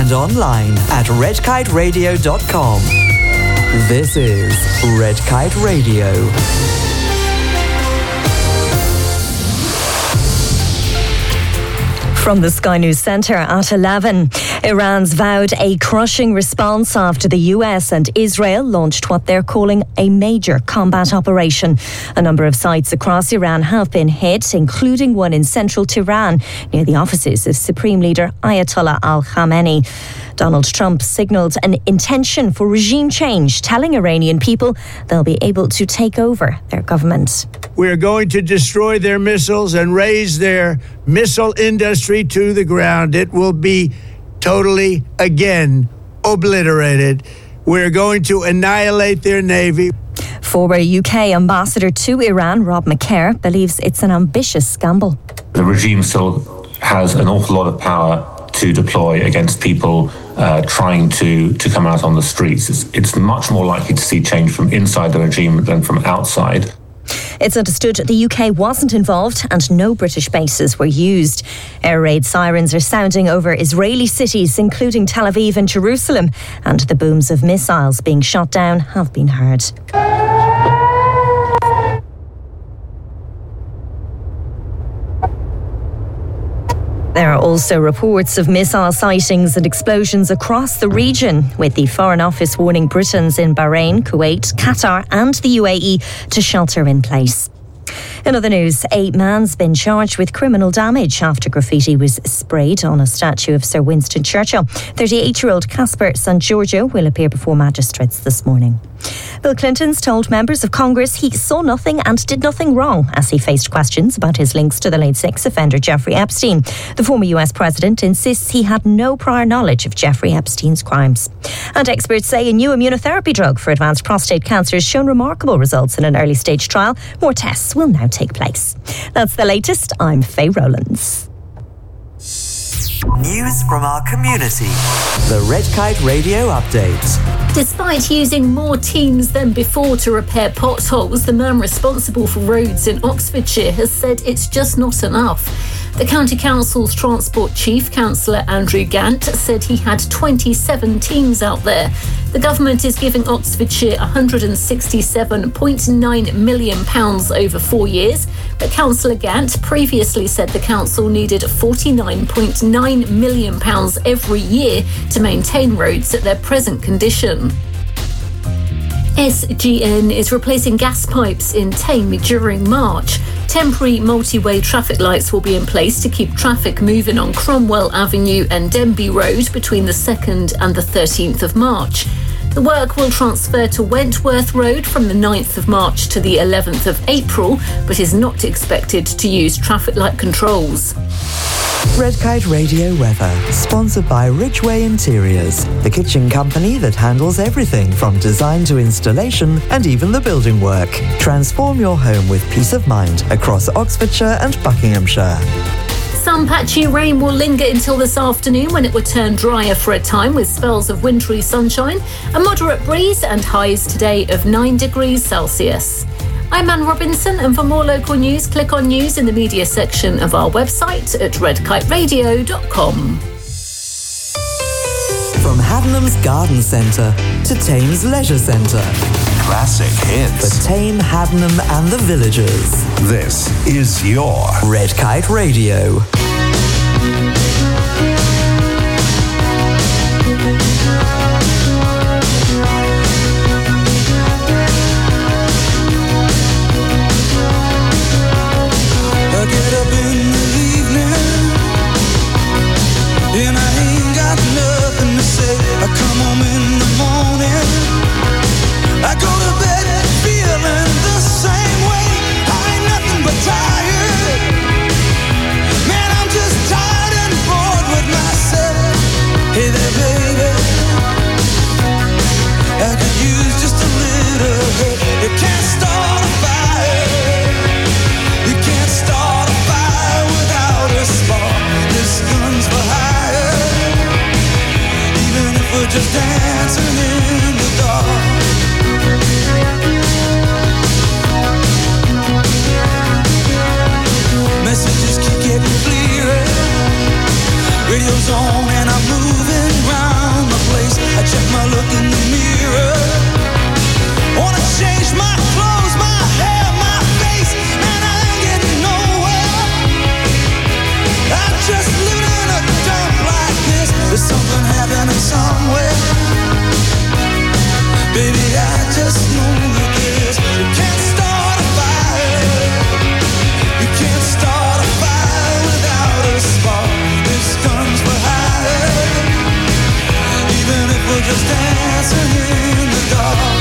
and online at redkiteradio.com. This is Red Kite Radio. From the Sky News Centre at 11, Iran's vowed a crushing response after the US and Israel launched what they're calling a major combat operation. A number of sites across Iran have been hit, including one in central Tehran, near the offices of Supreme Leader Ayatollah Ali Khamenei. Donald Trump signalled an intention for regime change, telling Iranian people they'll be able to take over their government. We're going to destroy their missiles and raise their missile industry to the ground. It will be totally, again, obliterated. We're going to annihilate their navy. Former UK ambassador to Iran, Rob McCare, believes it's an ambitious gamble. The regime still has an awful lot of power to deploy against people trying to come out on the streets. It's much more likely to see change from inside the regime than from outside. It's understood the UK wasn't involved and no British bases were used. Air raid sirens are sounding over Israeli cities, including Tel Aviv and Jerusalem, and the booms of missiles being shot down have been heard. There are also reports of missile sightings and explosions across the region, with the Foreign Office warning Britons in Bahrain, Kuwait, Qatar and the UAE to shelter in place. In other news, a man's been charged with criminal damage after graffiti was sprayed on a statue of Sir Winston Churchill. 38-year-old Casper San Giorgio will appear before magistrates this morning. Bill Clinton's told members of Congress he saw nothing and did nothing wrong as he faced questions about his links to the late sex offender Jeffrey Epstein. The former US president insists he had no prior knowledge of Jeffrey Epstein's crimes. And experts say a new immunotherapy drug for advanced prostate cancer has shown remarkable results in an early stage trial. More tests will now take place. That's the latest. I'm Faye Rowlands. News from our community. The Red Kite Radio Update. Despite using more teams than before to repair potholes, the man responsible for roads in Oxfordshire has said it's just not enough. The County Council's Transport Chief, Councillor Andrew Gant, said he had 27 teams out there. The government is giving Oxfordshire £167.9 million over 4 years, but Councillor Gant previously said the council needed £49.9 million every year to maintain roads at their present condition. SGN is replacing gas pipes in Thame during March. Temporary multi-way traffic lights will be in place to keep traffic moving on Cromwell Avenue and Denby Road between the 2nd and the 13th of March. The work will transfer to Wentworth Road from the 9th of March to the 11th of April, but is not expected to use traffic light controls. Red Kite Radio weather, sponsored by Ridgeway Interiors, the kitchen company that handles everything from design to installation and even the building work. Transform your home with peace of mind across Oxfordshire and Buckinghamshire. Some patchy rain will linger until this afternoon, when it will turn drier for a time with spells of wintry sunshine, a moderate breeze and highs today of 9 degrees Celsius. I'm Anne Robinson, and for more local news, click on news in the media section of our website at redkiteradio.com. From Haddenham's Garden Centre to Thames Leisure Centre. Classic hits. For Thame, Haddenham and the villagers. This is your Red Kite Radio. Just dancing in the dark. Messages keep getting clearer. Radio's on and I'm moving round. just dancing in the dark.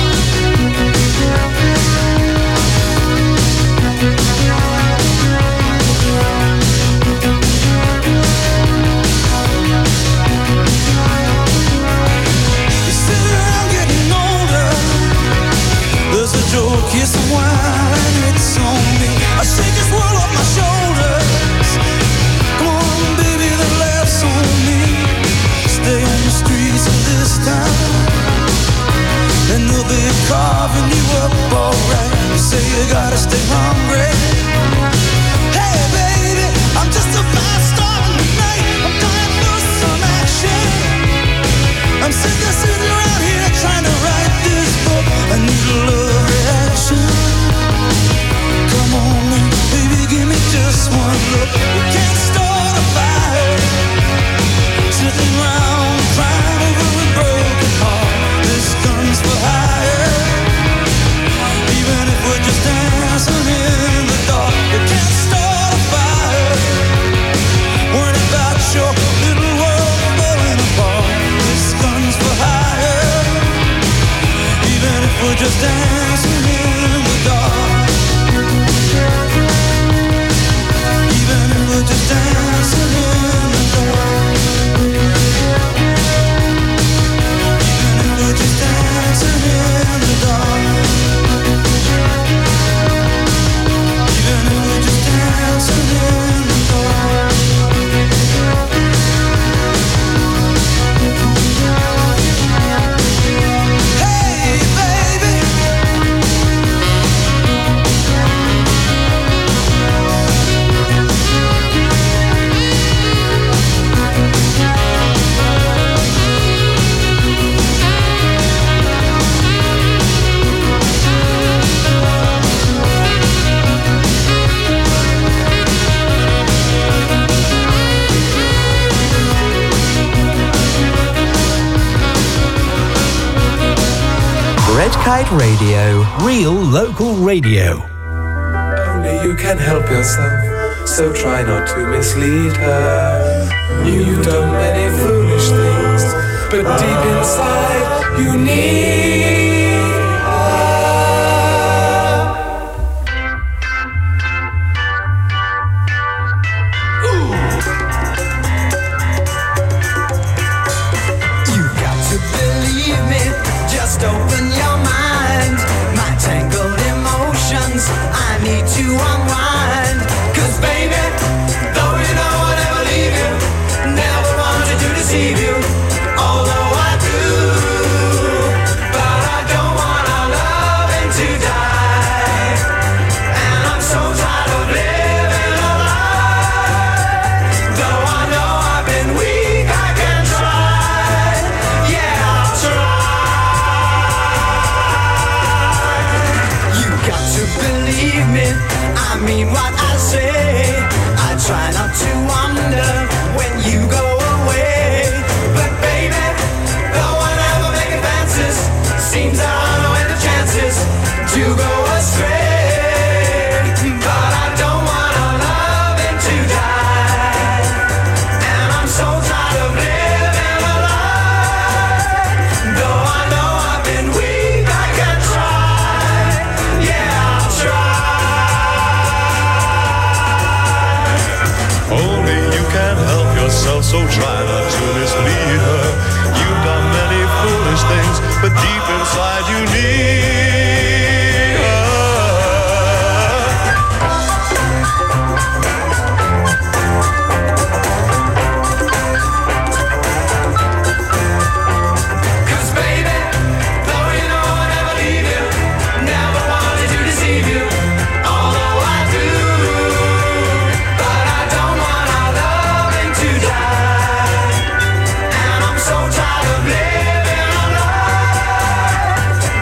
You sit around getting older. There's a joke, here's some wine, and it's on me. I shake this world off my shoulders. Come on, baby, the laughs on me. Stay on the streets of this town, and they'll be carving you up alright. You say you gotta stay hungry. Hey, baby, I'm just a fast star tonight. I'm dying for some action. I'm sitting around here trying to write this book. I need a love reaction. Come on, baby, give me just one look. You can't start a fire sitting around crying over a broken heart. This gun's for hire. Even if we're just dancing in the dark, you can't start a fire worrying about your little world falling apart. This gun's for hire. Even if we're just dancing in the dark. Even if we're just dancing in the dark. Even if we're just dancing in the dark. Even if we're just dancing in the dark. Hey, baby. Red Kite Radio. Real local radio. Only you can help yourself, so try not to mislead her. You've done many foolish things, but deep inside you need her. Ooh. You've got to believe me, just open your mind. My tangled emotions, I need to unwind. 'Cause baby, though you know I'll never leave you, never wanted to deceive you, although I do. But I don't want our loving to die, and I'm so tired of living a lie. Though I know I've been weak, I can try. Yeah, I'll try. You got to believe me, I mean what I say. I try not to wonder when you go away. But baby, though I never make advances, seems I don't know any chances to go astray. But I don't want our loving to die, and I'm so tired of living a lie. Though I know I've been weak, I can try. Yeah, I'll try. Only you can help yourself, so try not to mislead her. You've done many foolish things, but deep inside you need her. Cause baby, though you know I'll never leave you, never wanted to deceive you, although I do. But I don't want our loving to die, and I'm so tired of living a lie.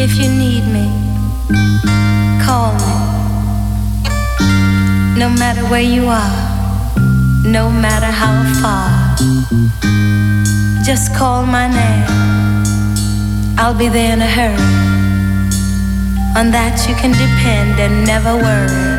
If you need me, call me. No matter where you are, no matter how far, just call my name. I'll be there in a hurry. On that you can depend and never worry.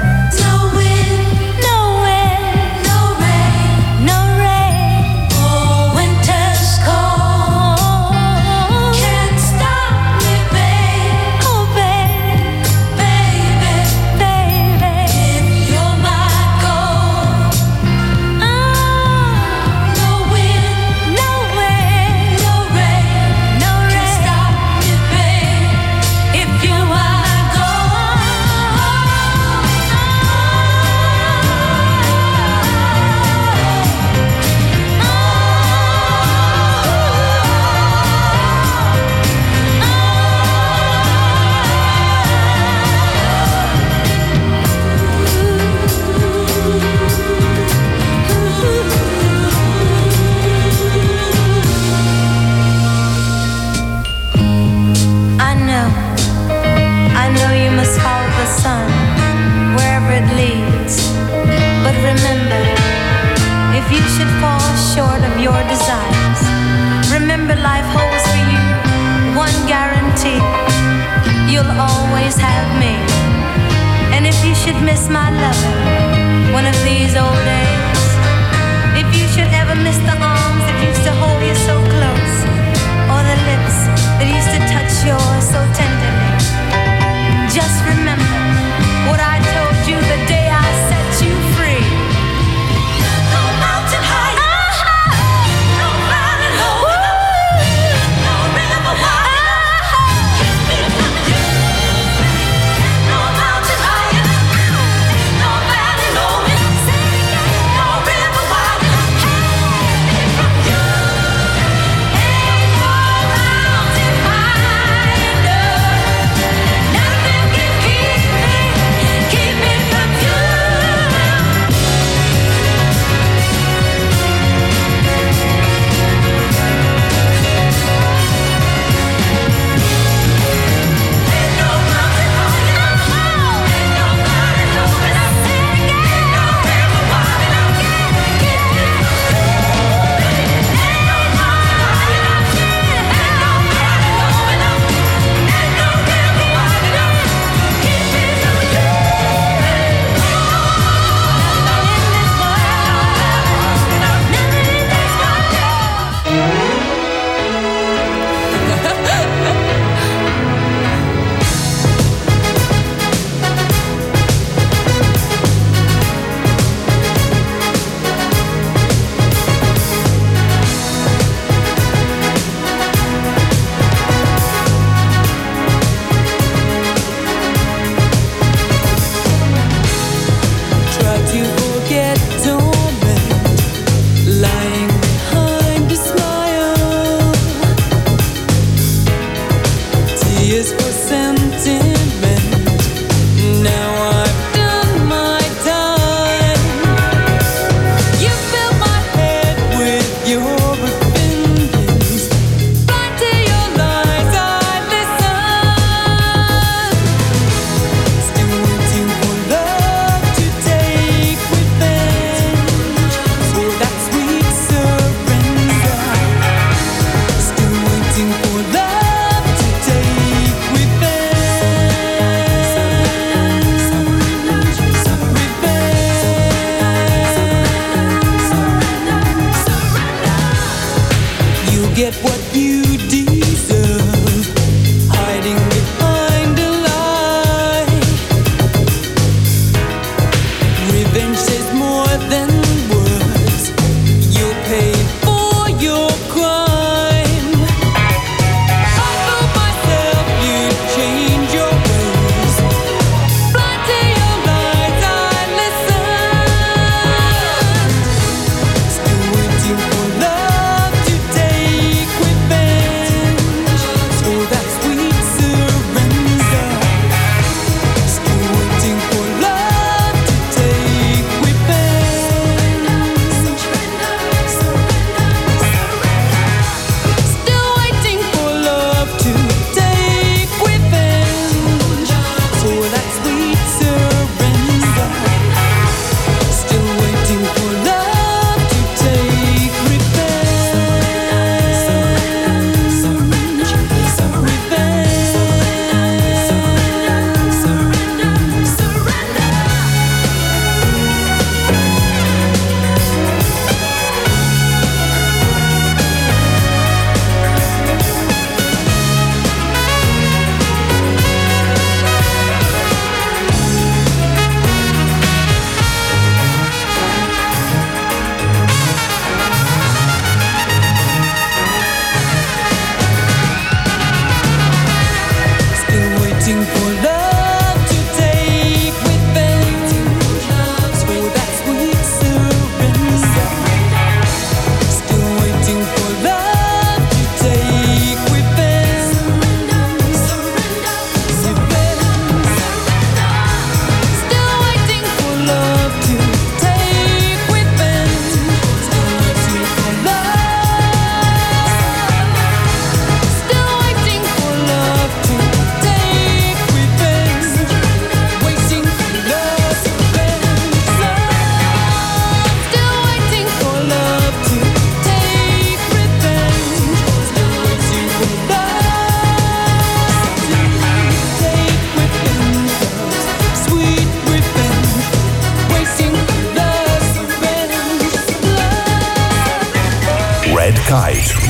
Miss my loving one of these old days. If you should ever miss the arms that used to hold you so close, or the lips that used to touch yours so tenderly, just remember what I told you the day I set you free. No mountain high, no valley low, no river wide.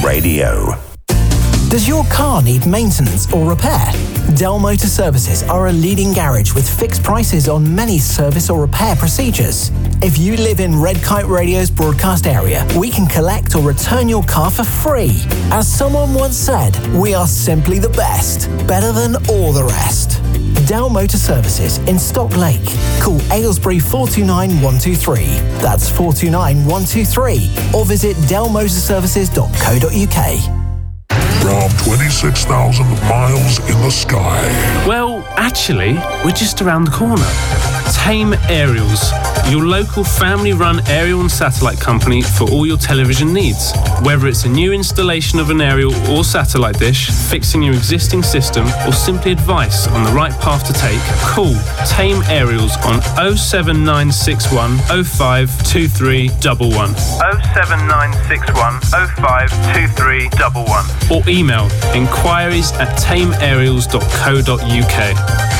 Radio. Does your car need maintenance or repair? Dell Motor Services are a leading garage with fixed prices on many service or repair procedures. If you live in Red Kite Radio's broadcast area, we can collect or return your car for free. As someone once said, we are simply the best, better than all the rest. Dell Motor Services in Stock Lake. Call Aylesbury 429 123. That's 429 123. Or visit dellmotorservices.co.uk. From 26,000 miles in the sky. Well, actually, we're just around the corner. Tame Aerials, your local family-run aerial and satellite company for all your television needs. Whether it's a new installation of an aerial or satellite dish, fixing your existing system, or simply advice on the right path to take, call Tame Aerials on 07961 052311. 07961 052311. Or email inquiries@tameaerials.co.uk.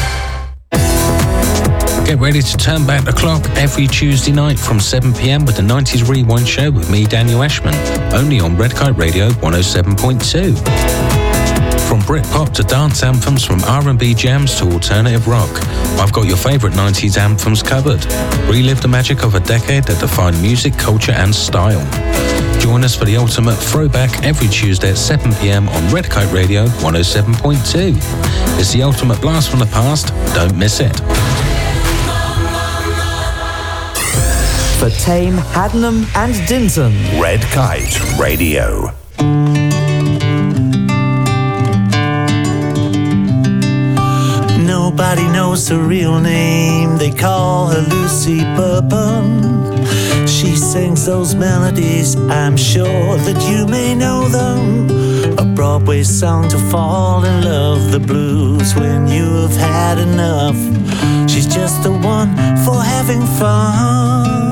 Get ready to turn back the clock every Tuesday night from 7 p.m. with the 90s Rewind Show with me, Daniel Ashman, only on Red Kite Radio 107.2. From Britpop to dance anthems, from R&B jams to alternative rock, I've got your favourite 90s anthems covered. Relive the magic of a decade that defined music, culture and style. Join us for the ultimate throwback every Tuesday at 7 p.m. on Red Kite Radio 107.2. It's the ultimate blast from the past. Don't miss it. For Tame, Haddenham and Dinton. Red Kite Radio. Nobody knows her real name. They call her Lucy Bourbon. She sings those melodies, I'm sure that you may know them. A Broadway song to fall in love, the blues when you have had enough. She's just the one for having fun.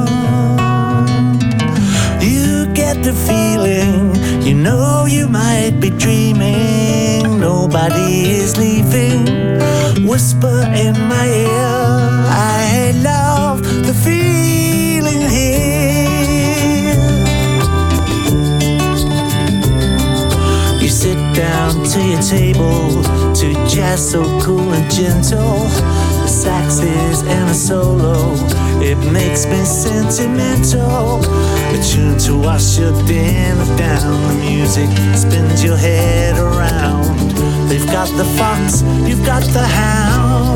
You get the feeling, you know you might be dreaming. Nobody is leaving. Whisper in my ear, I love the feeling here. You sit down to your table to jazz so cool and gentle. The saxes and a solo, it makes me sentimental. A tune to wash your dinner down. The music spins your head around. They've got the fox, you've got the hound.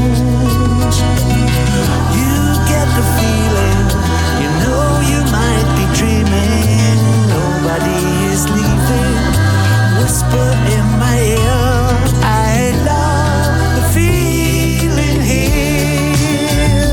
You get the feeling, you know you might be dreaming. Nobody is leaving. Whisper in my ear, I love the feeling here.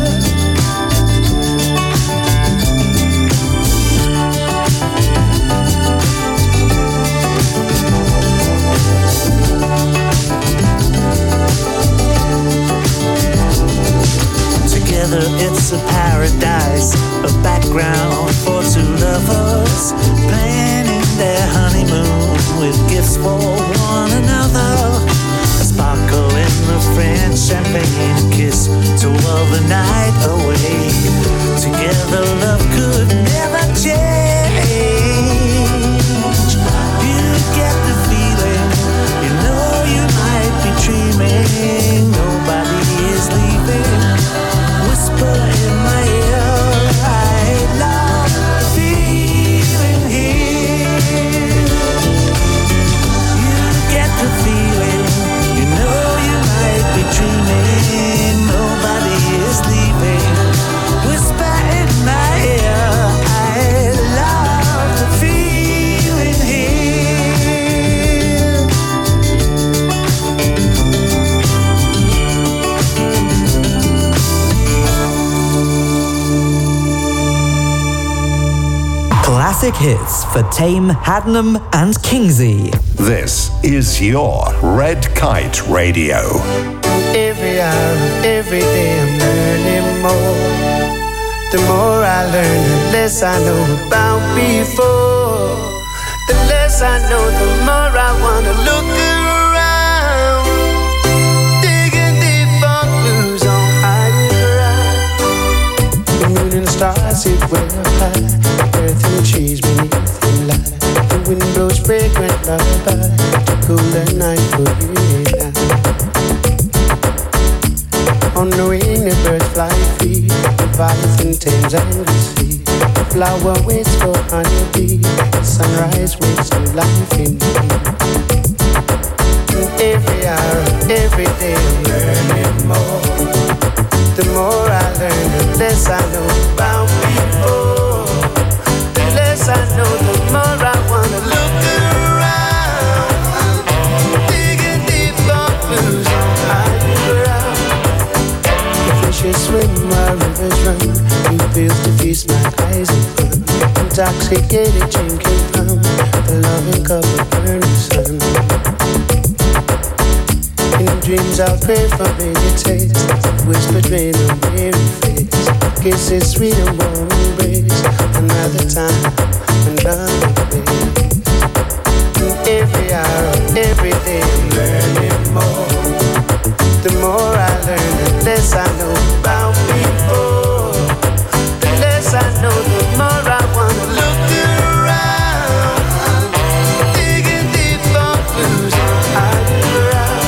Together it's a paradise, a background for two lovers, planning their honeymoon with gifts for one another. A sparkle in the French champagne, a kiss to while the night away. Together love could never change. You get the feeling, you know you might be dreaming. Nobody is leaving. Whisper in my ear, I love the feeling here. You get the feeling, you know you might be dreaming. Nobody is leaving. Whisper in my ear, I love the feeling here. Classic hits for Tame, Haddenham and Kingsey. This is your Red Kite Radio. Every hour, every day I'm learning more. The more I learn, the less I know about before. The less I know, the more I wanna look around. Digging deep for clues on higher ground. The moon and the stars sit well high. Earth and the trees beneath the light. The wind blows fresh lullaby to cool the night for you and I. On the wing the birds fly free, the violets and Thames and the sea. The flower waits for honeybee, the sunrise wakes new life in me. And every hour, every day I'm learning more. The more I learn, the less I know about people. The less I know, the more I wanna look around. Digging deep on blues, hiding around. The fishes swim while rivers run. New fields to feast my eyes and fun. Intoxicated drinking from the loving cup of burning sun. In dreams I'll pray for bigger taste. Whispered rain on weary face. Kisses sweet and warm embrace. Another time, another place. And every hour, every day I'm learning more. The more I learn, the less I know about people. The less I know, the more I wanna look around. Digging deep on blues, hiding around.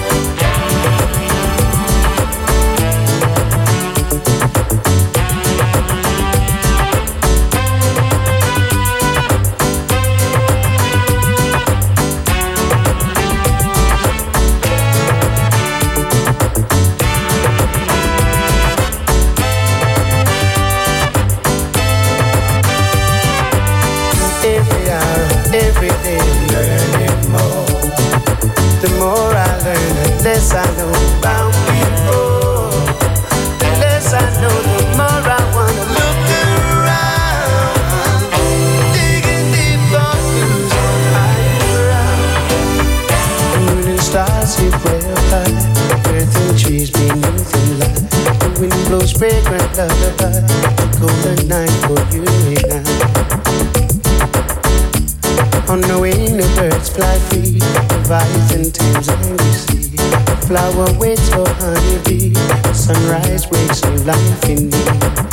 Every day I'm learning more. The more I learn, the less I know about people. The less I know, the more I wanna look around. Digging deep on blues, hiding around. The moon and stars sit way up high. Earth and trees beneath the light. The wind blows fragrant lullaby. The golden night for you and I. On the wing the birds fly free, the violets and Thames and the sea. The flower waits for honeybee, the sunrise wakes new life in me.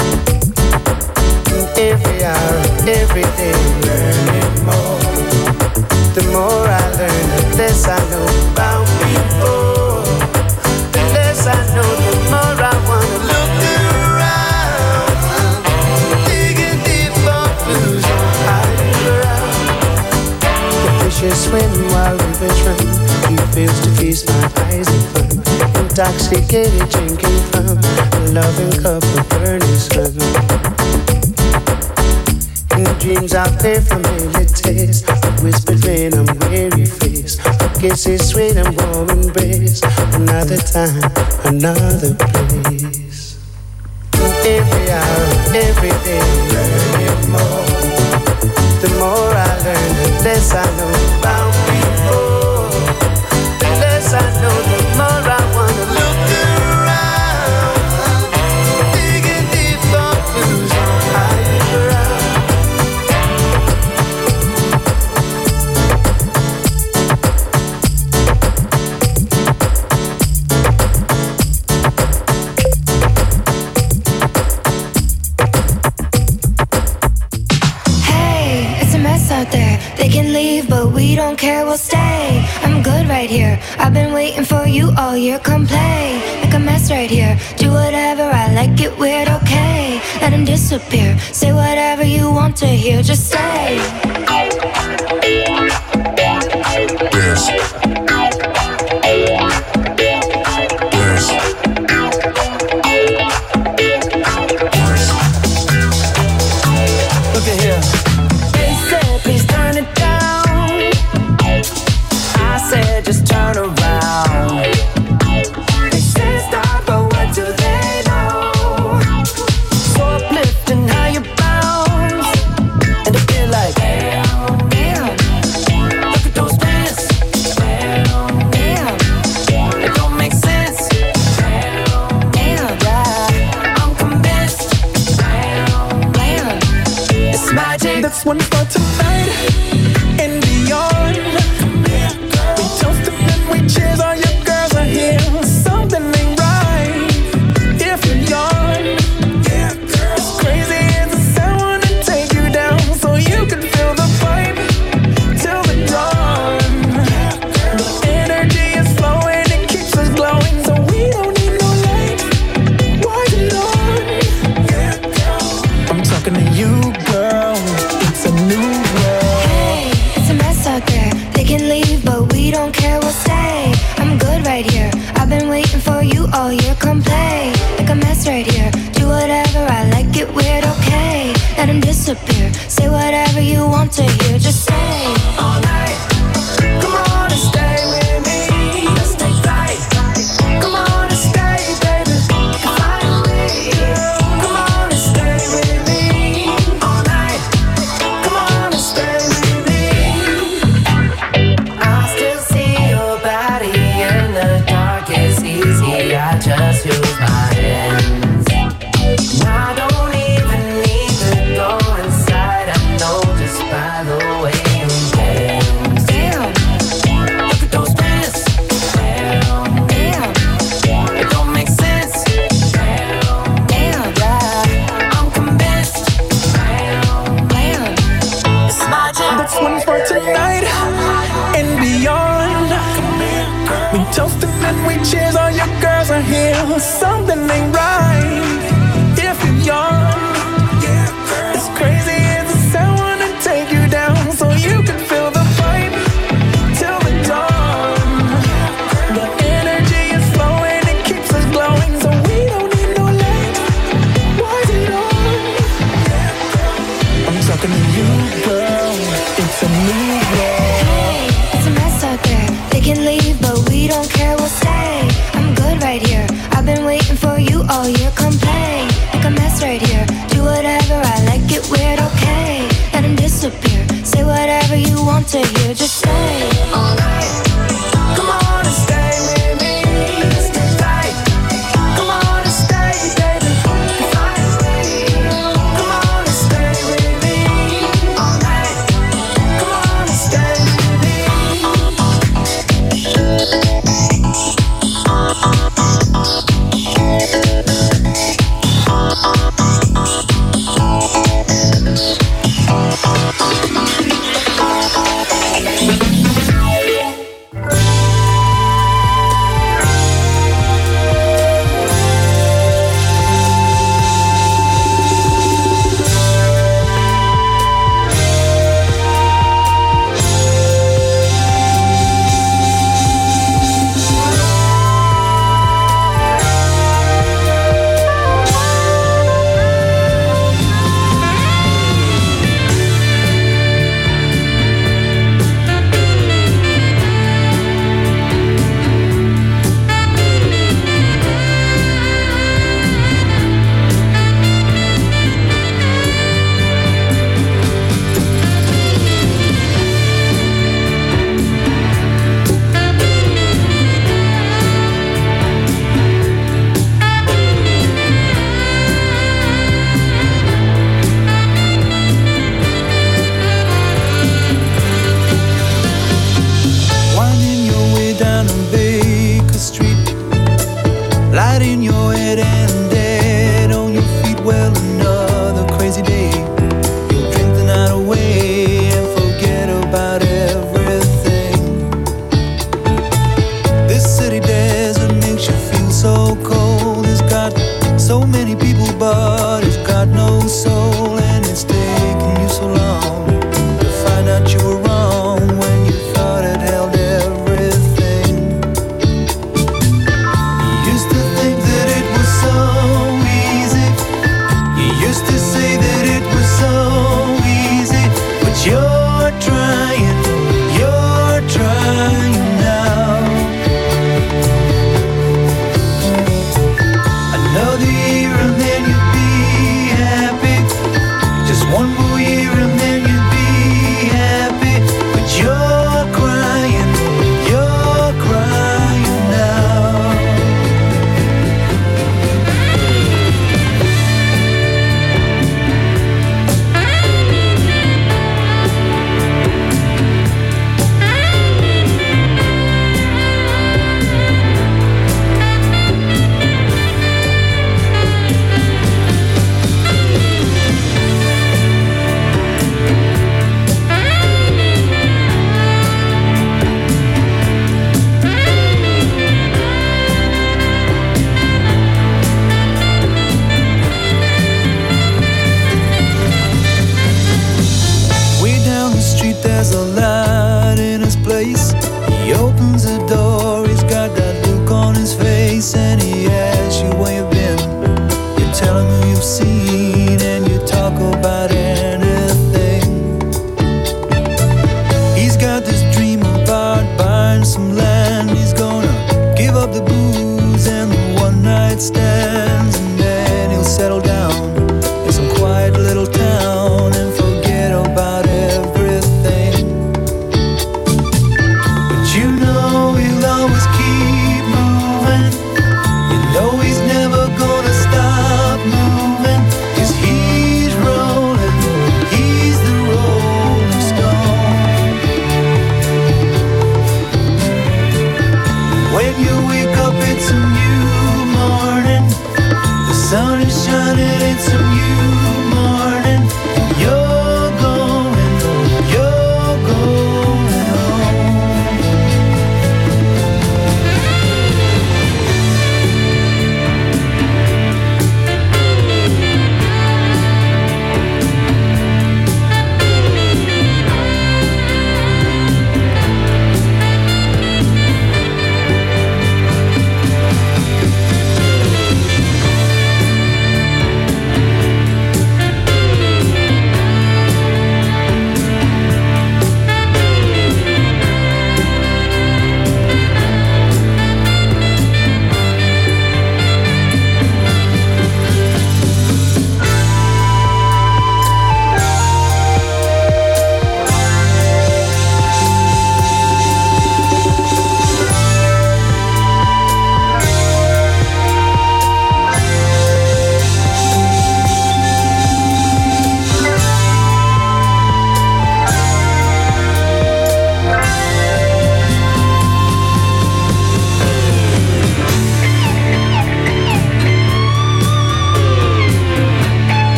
And every hour, every day I'm learning more. The more I learn, the less I know about people. The less I know, the more I wanna look around. Digging deep on blues, hiding around. Fishes swim while rivers run. New fields to feast my eyes and fun. Intoxicated drinking from a loving cup of burning sun. In dreams I pray for taste. Whispered rain on weary face. Kisses sweet and warm embrace. Another time, another place. Every hour, every day I'm learning more. The more I learn, the less I know about people. The less I know, the more I wanna look around. Digging deep on blues, hiding around. Out there, they can leave, but we don't care, we'll stay. I'm good right here, I've been waiting for you all year. Come play, make a mess right here. Do whatever, I like it weird, okay. Let him disappear, say whatever you want to hear, just say. Dance. Look at here. Please turn it down. I said just turn around. They say stop, but what do they know? So uplifting how you bounce. And I feel like damn, damn. Look at those pants. Damn, damn. It don't make sense. Damn, damn. Yeah, I'm convinced. Damn, damn. It's magic. That's one for tonight and beyond. We toast and we cheers. All your girls are here. Something ain't right if you yawn. As crazy as it sounds, wanna take you down so you can feel the vibe till the dawn. disappear. Say whatever you want to hear, just say all night. Come on and stay with me. Let's take flight. Come on and stay, baby. Finally, come on and stay with me all night. Come on and stay with me. I still see your body in the dark. It's easy. I just use my hands. I don't even need to go inside. I know just by the way you dance. Damn, look at those pants. Damn, damn, it don't make sense. Damn, damn, yeah, I'm convinced. Damn, damn, it's my job. That's one for tonight and beyond. We toasting and we cheers, all your girls are here. Something ain't right if you're young. It's crazy as the sound wanna take you down, so you can feel the vibe till the dawn. The energy is flowing, it keeps us glowing, so we don't need no light. Why is it on? I'm talking to you, girl. It's a new world. Hey, it's a mess out there. They can leave, but we don't care, we'll stay. I'm good right here. I've been waiting for you all year. Come play, make a mess right here. Do whatever, I like it weird, okay. Let him disappear. Say whatever you want to hear, just say all night. Come on and stay with me. Let's take flight. Come on and stay, baby. Finally, come on and stay with me all night. Come on and stay with me. Winding your way down on Baker Street, lighting your head and dead on your feet. Well, another crazy day. You'll drink the night away and forget about everything. This city desert makes you feel so cold. It's got so many people, but it's got no soul, and it's taken you so long to find out you were wrong when you thought it held everything. You used to think that it was so easy. You used to say that it was so easy, but you're trying now. Another year and then you'd be happy. Just one more year and then you'd be happy. But you're crying now. There's a light in his place. He opens the door, he's got that look on his face, and he asks you where you've been. You tell him who you've seen, and you talk about anything.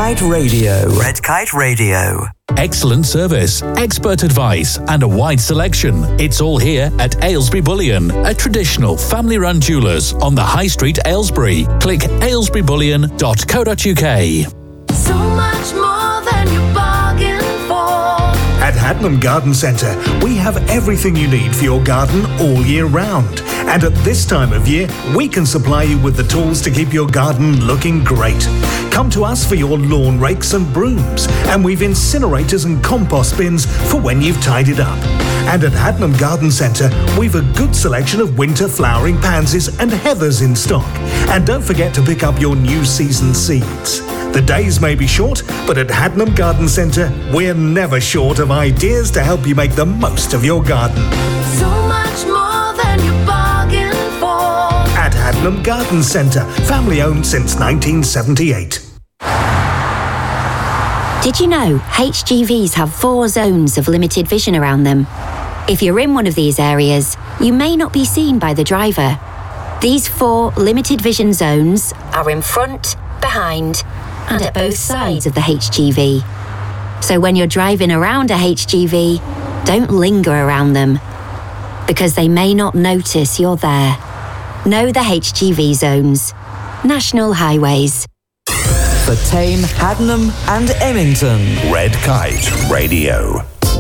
Kite Radio. Red Kite Radio. Excellent service, expert advice, and a wide selection. It's all here at Aylesbury Bullion, a traditional family-run jewellers on the High Street, Aylesbury. Click aylesburybullion.co.uk. So much more than you bargained for. At Hadnam Garden Centre, we have everything you need for your garden all year round. And at this time of year, we can supply you with the tools to keep your garden looking great. Come to us for your lawn rakes and brooms, and we've incinerators and compost bins for when you've tidied up. And at Hadnam Garden Centre, we've a good selection of winter flowering pansies and heathers in stock. And don't forget to pick up your new season seeds. The days may be short, but at Hadnam Garden Centre, we're never short of ideas to help you make the most of your garden. So much more than you bargained for. At Hadnam Garden Centre, family owned since 1978. Did you know HGVs have 4 zones of limited vision around them? If you're in one of these areas, you may not be seen by the driver. These 4 limited vision zones are in front, behind, and at both sides of the HGV. So when you're driving around a HGV, don't linger around them, because they may not notice you're there. Know the HGV zones. National Highways. For Tame, Hadnam and Emmington. Red Kite Radio.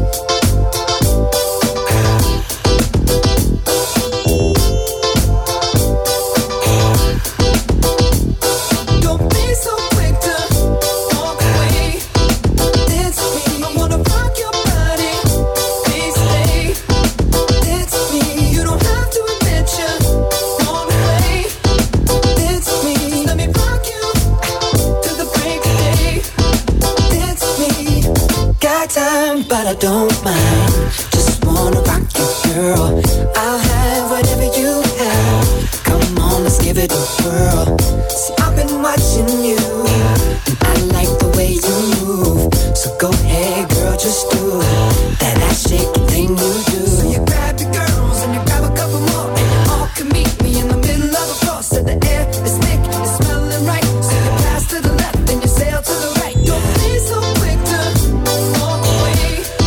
But I don't mind. Just wanna rock you, girl. I'll have whatever you have. Come on, let's give it a whirl. See, I've been watching you, and I like the way you move. So go ahead, girl, just do that ass shaking thing you do. So you grab your girls and you grab a couple more, and you all can meet me in the middle of the floor. So the air is thick, it's smelling right. So you pass to the left and you sail to the right. Don't be so quick to walk away.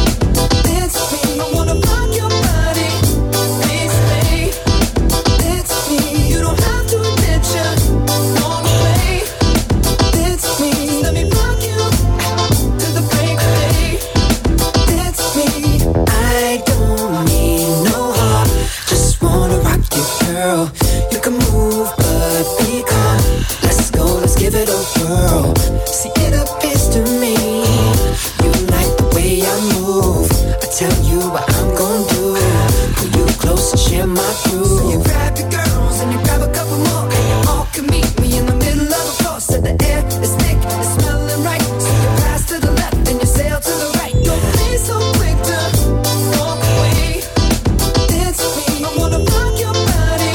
You can move, but be calm. Let's go, let's give it a whirl. See, it appears to me you like the way I move. I tell you what I'm gonna do. Pull you close and share my groove. So you grab your girls and you grab a couple more, and you all can meet me in the middle of the floor. So the air is thick, it's smelling right. So you pass to the left and you sail to the right. Don't be so quick to walk away. Dance with me, I wanna rock your body.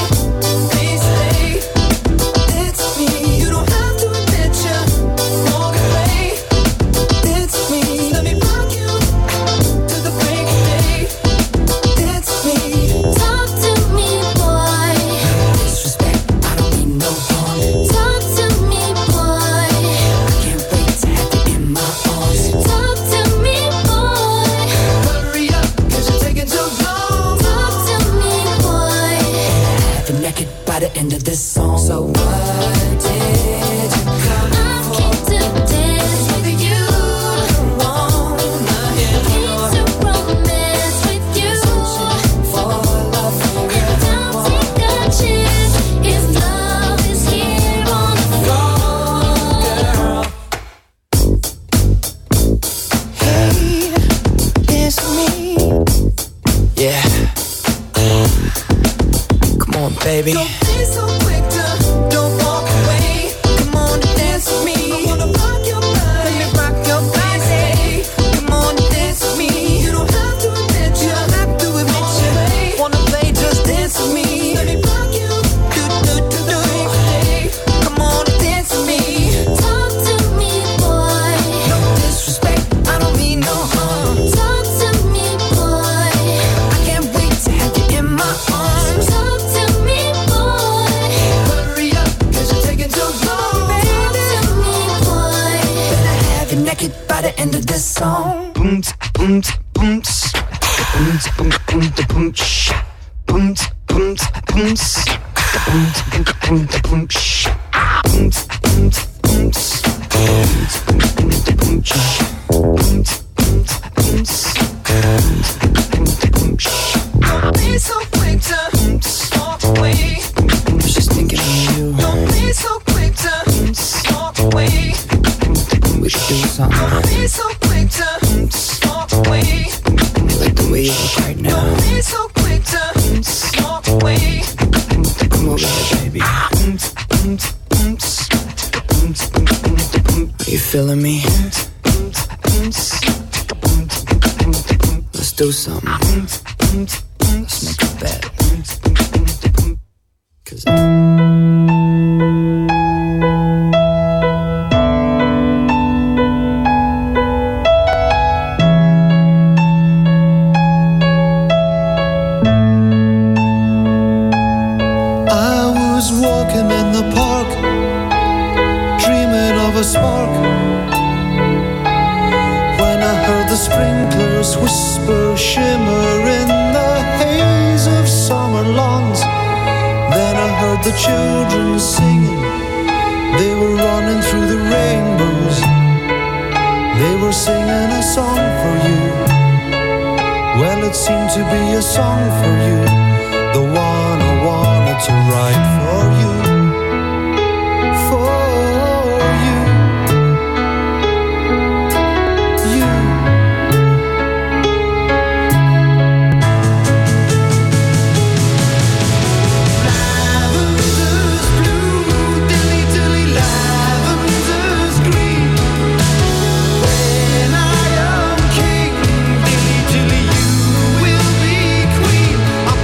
By the end of this song, so what did you come for? I came to dance with you. Wanna hear more. Came to romance with you. For love, and don't take a chance if love is here on the floor, girl. Hey, it's me. Yeah. Come on, baby. Don't be so quick to don't walk away. Come on and dance with me. I wanna rock your body. Let me rock your body. Come on and dance with me. You don't have to admit you. Don't have to admit you. Wanna play, just dance with me. Let me rock you. Do. Come on and dance with me. Talk to me, boy. No disrespect, I don't mean no harm. Talk to me, boy. I can't wait to have you in my arms. Talk to me, boy. be so quick to walk away. I was just thinking of you. Don't be so quick to walk away. We should do something. Don't be so quick to walk away. I like the way you look right now. Don't be so quick to walk away. Come over here, baby. Are you feeling me? Let's do something. Let's make a bet. 'Cause spark when I heard the sprinklers whisper, shimmer in the haze of summer lawns. Then I heard the children singing, they were running through the rainbows. They were singing a song for you. Well, it seemed to be a song for you, the one I wanted to write for you. I'm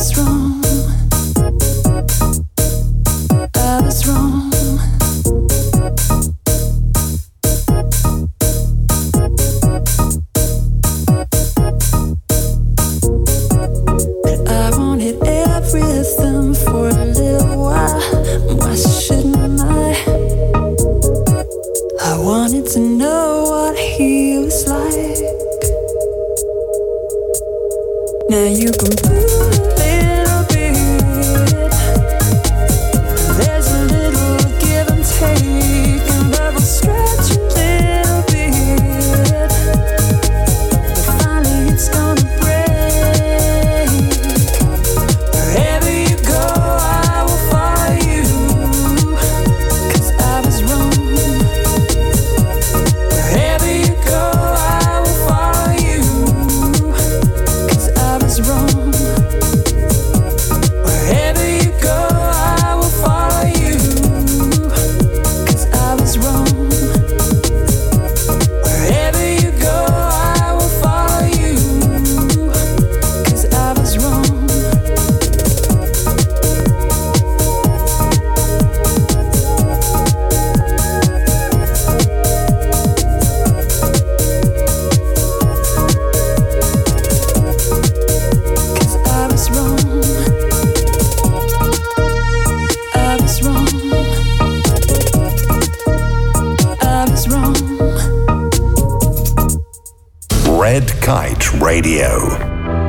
Red Kite Radio.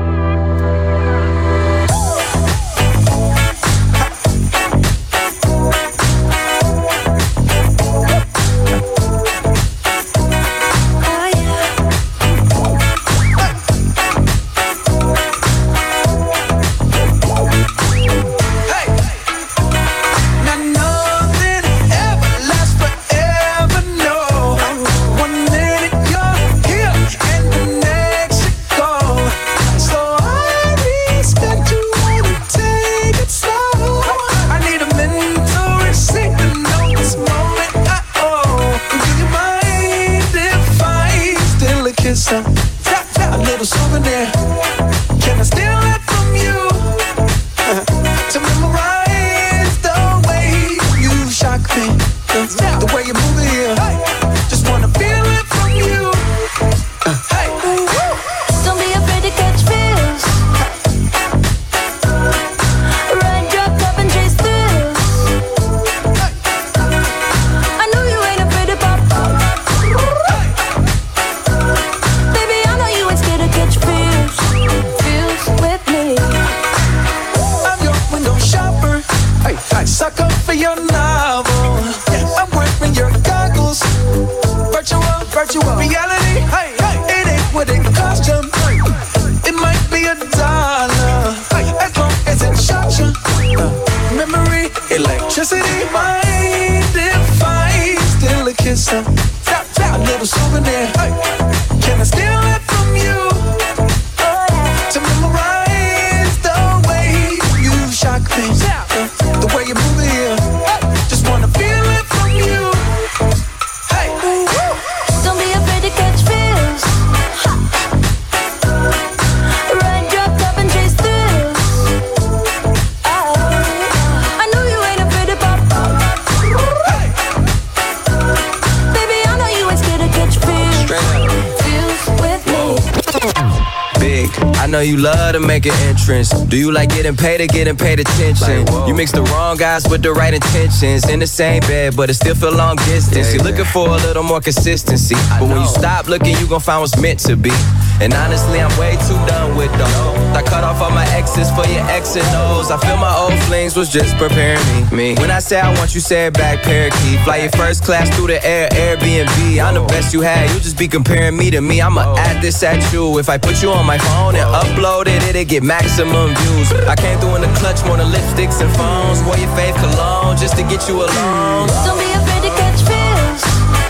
You love to make an entrance. Do you like getting paid or getting paid attention? You mix the wrong guys with the right intentions. In the same bed, but it still feel long distance. You're looking for a little more consistency, but when you stop looking, you gon' find what's meant to be. And honestly, I'm way too done with those. I cut off all my exes for your X and O's. I feel my old flings was just preparing me. When I say I want you, say it back, parakeet. Fly your first class through the air, Airbnb. I'm the best you had, you just be comparing me to me. I'ma add this at you. If I put you on my phone and upload it, it'll get maximum views. I came through in the clutch more than lipsticks and phones. Wore your fave cologne just to get you alone. Don't be afraid to catch feels.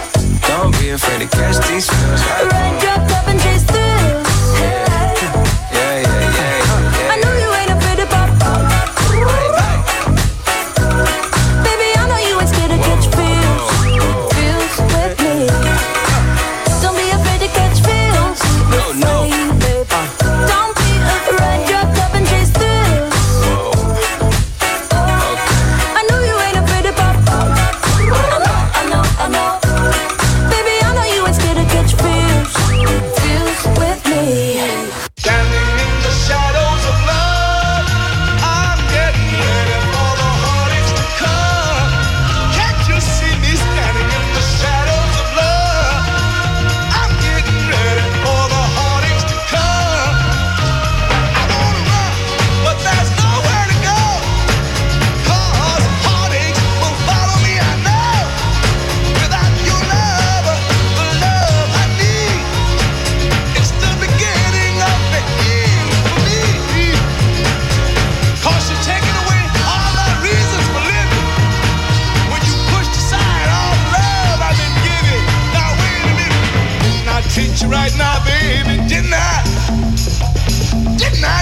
Don't be afraid to catch these feels. Run, dropped up and chase through.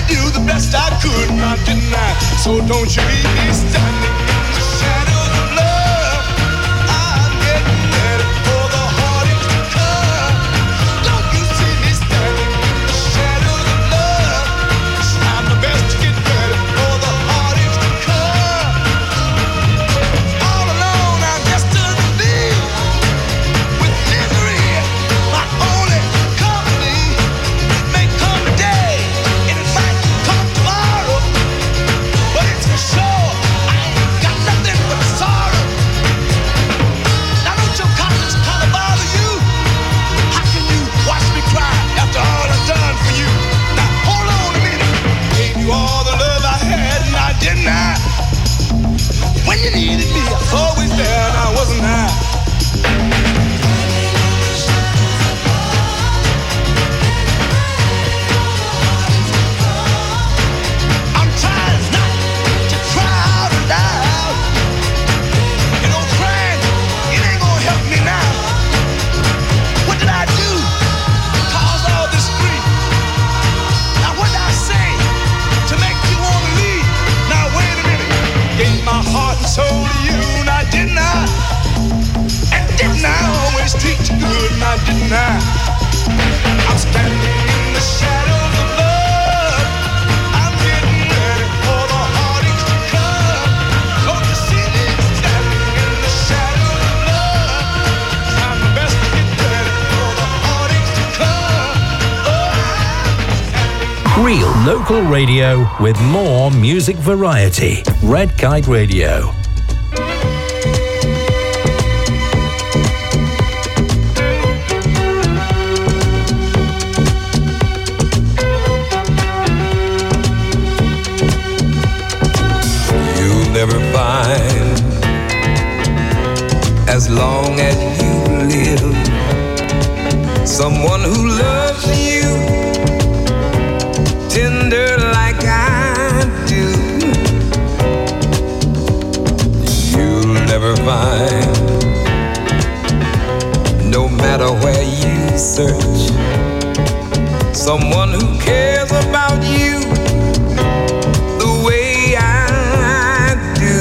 do the best I could, now didn't I? So don't you leave me standing in the shadows of love. I'm getting ready for the heartaches to come. Don't you see me standing in the shadows of love? I'm the best to get ready for the heartaches to come. All alone I'm destiny, with misery my only company. It may come today and it might come tomorrow, but it's for sure I ain't got nothing but sorrow. Now don't your conscience kind of bother you? How can you watch me cry after all I've done for you? Now hold on a minute. Gave you all the love I had, and I didn't I? When you needed me, I was always there, now wasn't I? I'm trying not to cry out loud. You know, crying, it ain't gonna help me now. What did I do to cause all this grief? Now what did I say to make you wanna leave? Now wait a minute. Gave my heart and soul to you, now didn't I? And didn't I always treat you good, now didn't I? I'm standing in the shadows of love. I'm getting ready for the heartaches to come. Don't you see me standing in the shadows of love? I'm the best to get ready for the heartaches to come. Real local radio with more music variety. Red Kite Radio. You'll never find, as long as you live, someone who loves you tender like I do. You'll never find, no matter where you search, someone who cares about you the way I do.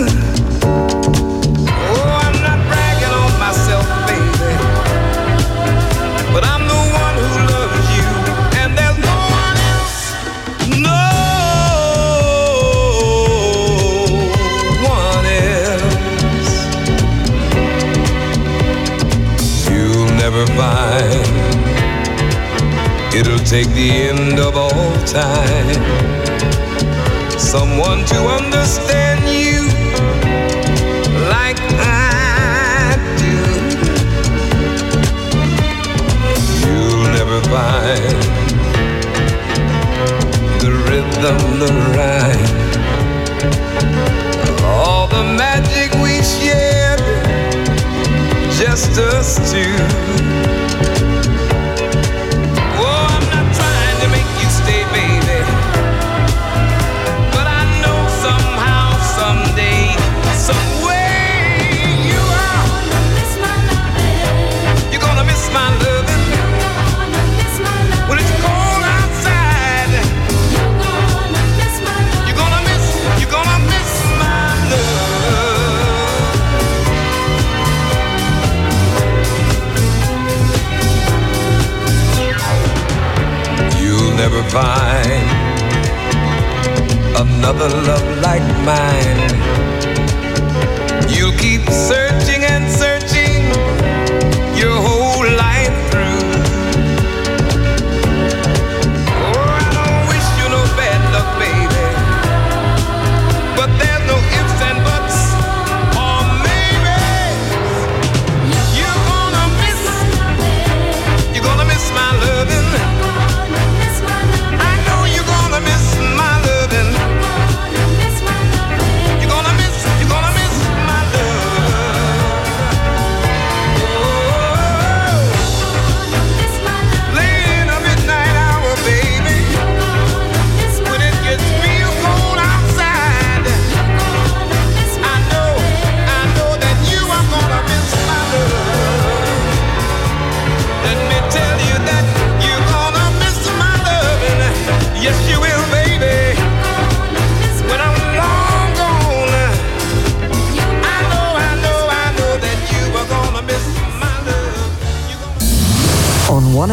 Oh, I'm not bragging on myself, baby, but I'm the one who loves you, and there's no one else, no one else. You'll never find, it'll take the end of all time, someone to understand you like I do. You'll never find the rhythm, the rhyme, all the magic we shared, just us two. Oh, I'm not trying to make you stay, baby, but I know somehow, someday, some way you are. You're gonna miss my loving when it's cold outside. You're gonna miss my love. You'll never find another love like mine. You'll keep searching and searching your whole life through. Oh, I don't wish you no bad luck, baby, but there's no ifs and buts, or maybe you're gonna miss my loving. I know you're gonna miss my loving. You're gonna miss my love.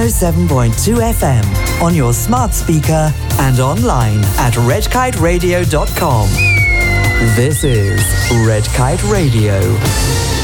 107.2 FM on your smart speaker and online at redkiteradio.com. This is Red Kite Radio.